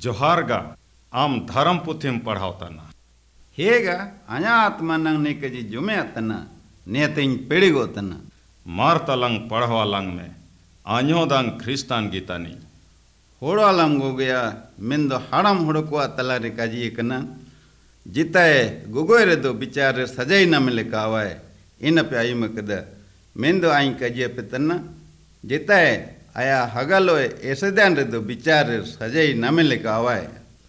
जोहारगा आम धर्म पुथिम पढ़ावतना हेगा अया आत्मा नंग ने कजी जुमे अतना नेतिंग पेड़िगो तना मारतलंग पढ़वालंग में आन्योदंग ख्रिस्तान गीतानी होड़ालम गो गया मिंदो हाड़म हुड़को तलारे काजी कना जिताए गुगोय रे दो बिचारे सजाई न मिले कावाए इन पे आई मकदा मिंदो आई काजी पे तना जिताए आया हगलो ऐसे ध्यान रे दो बिचारे सजाई न मिले कावाए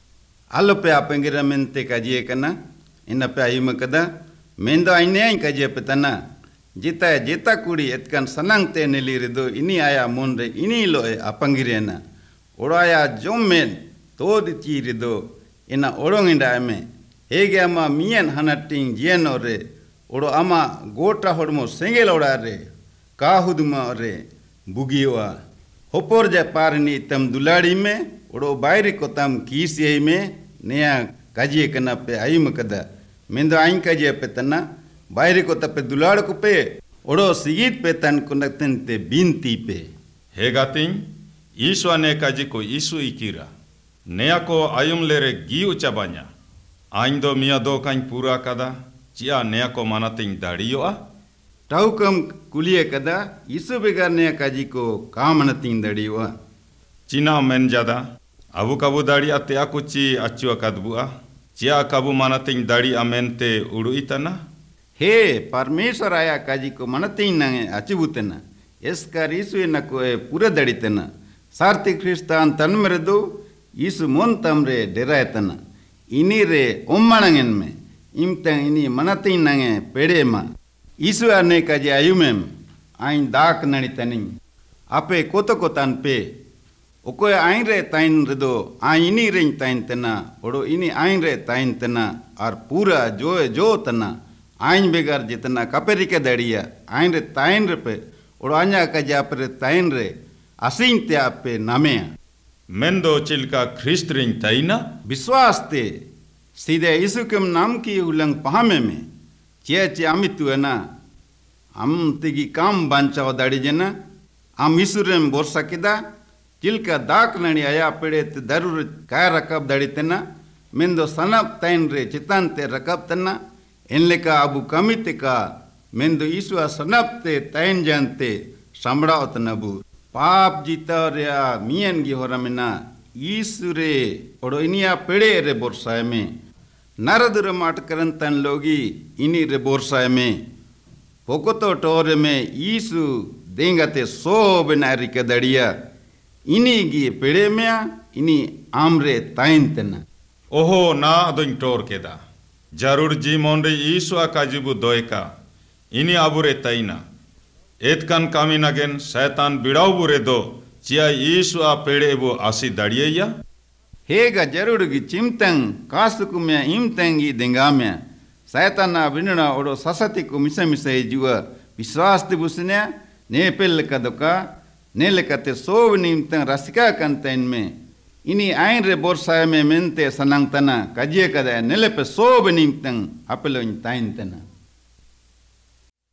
आलो पे आपेंगिरा मिनते काजी कना इन पे आई मकदा मिंदो आई ने आई काजी पे तना जिताए जिता कुड़ी इतकन सनंग ते नेली रे दो इनी आया मोन रे इनी लोए अपंगिरे ना ओड़ाया जोमेन तो चीर दो इना ओड़ोंग इंडा में हेगे अमा मियन हनटिंग जियन रे ओड़ो अमा गोटा होड़मो सेंगेल ओड़ा रे काहुदमा रे बुगिवा होपोर जे पारनी तम दुलाड़ी में ओड़ो बायरी को तम कीसिये में नया काजिए कना पे आई मकदा मिंदो आई काजिए पे तना बायरी को तपे दुलाड़ को पे ओड़ो सीगीत पे तन को नतन ते बीनती पे हेगातिंग ईश्वर ने काजी को ईसु इकीरा नया को आयुम लेरे गी उचाबान्या आइंदो मिया दो काइन पूरा कदा चिया नया को मानतिंग दाड़ियोआ टाउकम कुलिये कदा ईसु बेगार नया काजी को काम नतिंग दाड़ियोआ चिना मेन जादा अबु कबु दाड़िया ते आकुची अचुआ कदबुआ चिया कबु मानतिंग दाड़िया मेनते उड़ु इतना हे परमेश्वर आया काजी को मनतिंग नंगे अचुबुतना इसका ईसु न को पूरा दड़ितना सार्ति ख्रिस्तान तन मेरे दो ईसु मोन तमरे डेरायतना इनी रे ओम्मणंगन में इमतंग इनी मनतिंग नंगे पेड़े मा ईसु आने का जे आयुमेम आइन दाक नणी तनिंग आपे कोतो को तन पे ओको आइन रे ताइन रे दो आइन इनी रे ताइन तना ओड़ो इनी आइन रे ताइन तना और पूरा जो तना आइन बेगार जितना कपेरी के दड़िया आइन रे ताइन रे पे ओड़ो आन्या का जे आपरे ताइन रे असिंग ते आपे नामे मेंदो चिलका ख्रिस्त रिंग ताइना विश्वास ते सीधे यीशु के नाम की उलंग पहामे में चे अमितु है ना हम तिगी काम बांचाओ दाड़ी जना हम यीशु रे बोरसा किदा चिलका दाक नणी आया पेड़े ते दरुर काय रकब दाड़ी तना मेंदो सनप ताइन रे चितान ते रकब तना इनले का अबु कमित का मेंदो यीशु सनप ते ताइन जानते संबड़ाओ तनबू पाप जीता रिया मियन गी होरमिना ईसुरे ओड़ो इनिया पेड़े रे बोरसाय में नरदुर माट करन तन लोगी इनी रे बोरसाय में पोकोतो टोरे में ईसु देंगते सो बनारी के दड़िया इनी गी पेड़े में इनी आमरे ताइन तना ओहो ना अदुन टोर केदा जरूर जी मोंडे ईसु काजिबु दोयका इनी आबुरे ताइना एतकन कामी नगेन शैतान बिड़ाव बुरे दो चिया ईसु पेड़े वो आसी दड़िया हेगा जरूर गी चिमतंग कासुकु में इमतंगी देंगा में शैताना बिनना ओड़ो ससति को मिसे जुआ विश्वास दिबुसने ने पेल कदका ने लेकते सोव निमतंग रसिका कंतन में इनी आइन रे बोरसाय में मेनते सनंग तना कजिए कदा नेले पे सोव निमतंग अपलो इन ताइन तना